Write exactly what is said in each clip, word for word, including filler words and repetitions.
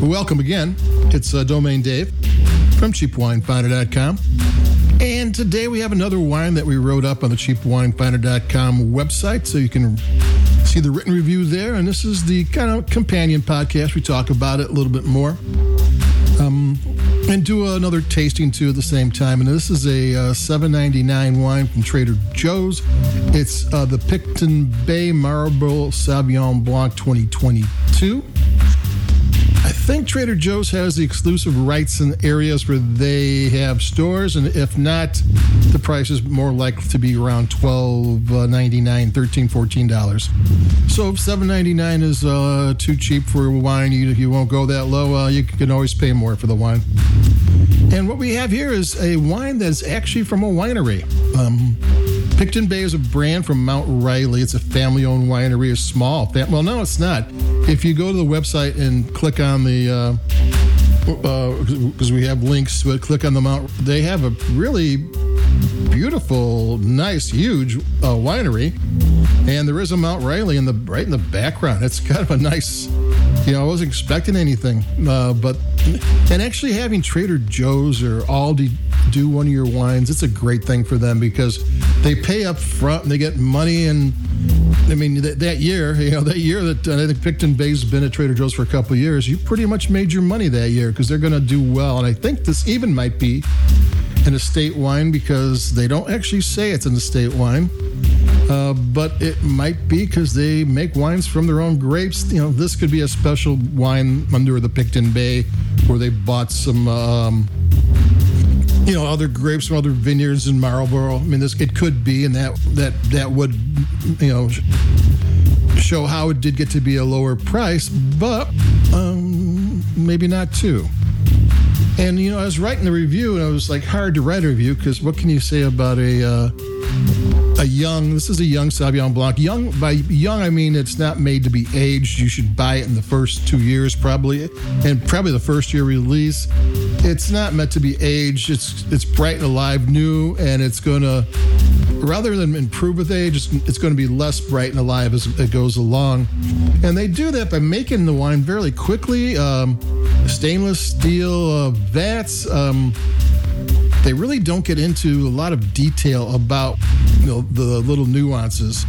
Welcome again. It's uh, Domain Dave from cheap wine finder dot com. And today we have another wine that we wrote up on the cheap wine finder dot com website, so you can see the written review there. And this is the kind of companion podcast. We talk about it a little bit more. Um, and do another tasting too at the same time. And this is a uh, seven ninety-nine wine from Trader Joe's. It's uh, the Picton Bay Marlborough Sauvignon Blanc twenty twenty-two. I think Trader Joe's has the exclusive rights in areas where they have stores, and if not, the price is more likely to be around twelve ninety-nine, thirteen, fourteen dollars. So if seven ninety-nine is uh, too cheap for a wine, you, you won't go that low, uh, you can always pay more for the wine. And what we have here is a wine that's actually from a winery. Um, Picton Bay is a brand from Mount Riley. It's a family-owned winery, a small. Fam- well, no, it's not. If you go to the website and click on the, because uh, uh, we have links to it, click on the Mount. They have a really beautiful, nice, huge uh, winery, and there is a Mount Riley in the right in the background. It's kind of a nice. You know, I wasn't expecting anything, uh, but and actually having Trader Joe's or Aldi do one of your wines, it's a great thing for them because they pay up front and they get money. And I mean, that, that year, you know, that year that uh, I think Picton Bay's been at Trader Joe's for a couple of years, you pretty much made your money that year because they're going to do well. And I think this even might be an estate wine because they don't actually say it's an estate wine. Uh, but it might be because they make wines from their own grapes. You know, this could be a special wine under the Picton Bay where they bought some, um, you know, other grapes from other vineyards in Marlborough. I mean, this it could be, and that that that would, you know, show how it did get to be a lower price, but um, maybe not too. And, you know, I was writing the review, and it was like hard to write a review because what can you say about a uh, a young, this is a young Sauvignon Blanc. Young, by young, I mean it's not made to be aged. You should buy it in the first two years probably, and probably the first year release. It's not meant to be aged. It's it's bright and alive, new, and it's going to, rather than improve with age, it's, it's going to be less bright and alive as it goes along. And they do that by making the wine fairly quickly. Um, stainless steel uh, vats. Um, they really don't get into a lot of detail about, you know, the little nuances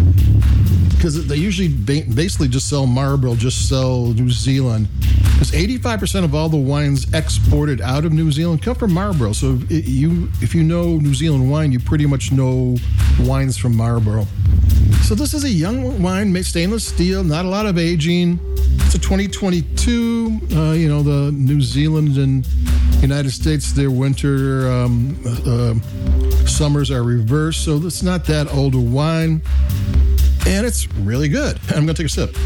because they usually ba- basically just sell Marlborough, just sell New Zealand. Because eighty-five percent of all the wines exported out of New Zealand come from Marlborough. So if it, you if you know New Zealand wine, you pretty much know wines from Marlborough. So this is a young wine made stainless steel, not a lot of aging. It's a twenty twenty-two. Uh, you know, the New Zealand and United States, their winter um, uh, summers are reversed. So it's not that old a wine. And it's really good. I'm going to take a sip.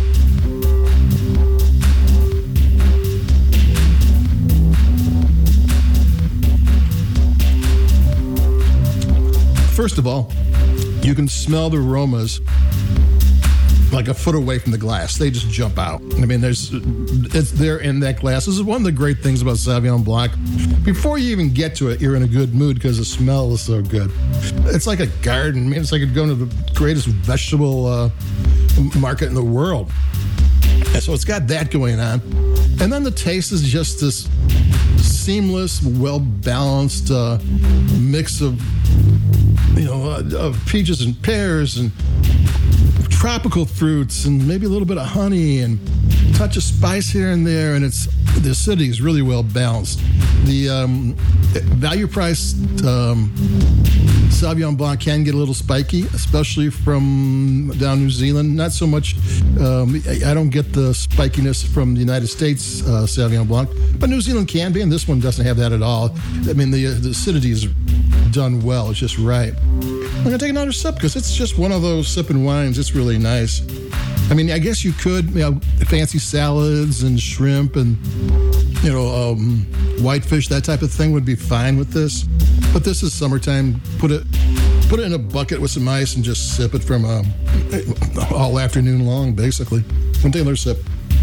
First of all, you can smell the aromas like a foot away from the glass. They just jump out. I mean, there's it's there in that glass. This is one of the great things about Sauvignon Blanc. Before you even get to it, you're in a good mood because the smell is so good. It's like a garden. I mean, it's like going to the greatest vegetable uh, market in the world. And so it's got that going on. And then the taste is just this seamless, well-balanced uh, mix of, you know, uh, of peaches and pears and tropical fruits and maybe a little bit of honey and a touch of spice here and there, and it's the acidity is really well balanced. The um, value price um, Sauvignon Blanc can get a little spiky, especially from down New Zealand. Not so much. Um, I don't get the spikiness from the United States uh, Sauvignon Blanc, but New Zealand can be, and this one doesn't have that at all. I mean, the, the acidity is done well. It's just right. I'm going to take another sip because it's just one of those sipping wines. It's really nice. I mean, I guess you could, you know, fancy salads and shrimp and, you know, um, whitefish, that type of thing would be fine with this. But this is summertime. Put it put it in a bucket with some ice and just sip it from um, all afternoon long, basically. I'm going to take another sip.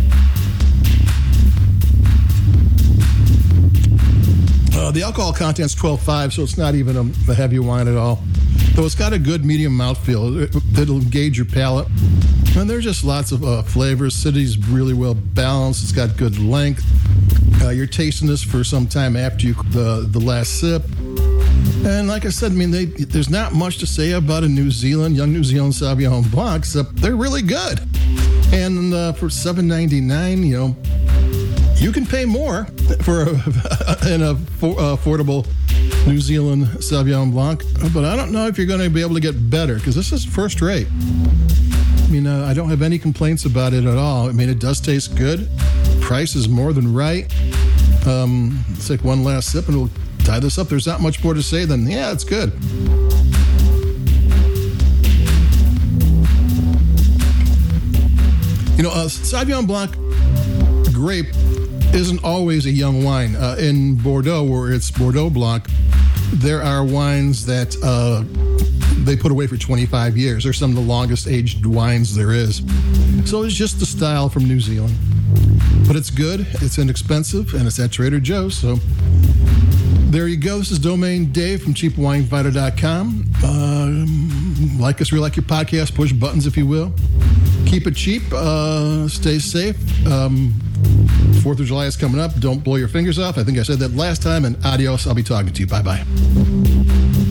Uh, the alcohol content's twelve point five, so it's not even a, a heavy wine at all. Though it's got a good medium mouthfeel. It, it'll engage your palate. And there's just lots of uh, flavors. City's really well balanced. It's got good length. Uh, you're tasting this for some time after you the the last sip. And like I said, I mean, they, there's not much to say about a New Zealand, young New Zealand Sauvignon Blanc, except they're really good. And uh, for seven ninety-nine, you know, you can pay more for a, an affordable New Zealand Sauvignon Blanc, but I don't know if you're going to be able to get better, because this is first rate. I mean, uh, I don't have any complaints about it at all. I mean, it does taste good. Price is more than right. Um, let's take one last sip and we'll tie this up. There's not much more to say than, yeah, it's good. You know, uh, Sauvignon Blanc grape isn't always a young wine. Uh, in Bordeaux, where it's Bordeaux Blanc, there are wines that uh, they put away for twenty-five years. They're some of the longest aged wines there is. So it's just the style from New Zealand. But it's good, it's inexpensive, and it's at Trader Joe's. So there you go. This is Domain Dave from cheap wine finder dot com. Uh, like us, we like your podcast. Push buttons, if you will. Keep it cheap. Uh, stay safe. Um, Fourth of July is coming up. Don't blow your fingers off. I think I said that last time. And adios. I'll be talking to you. Bye-bye.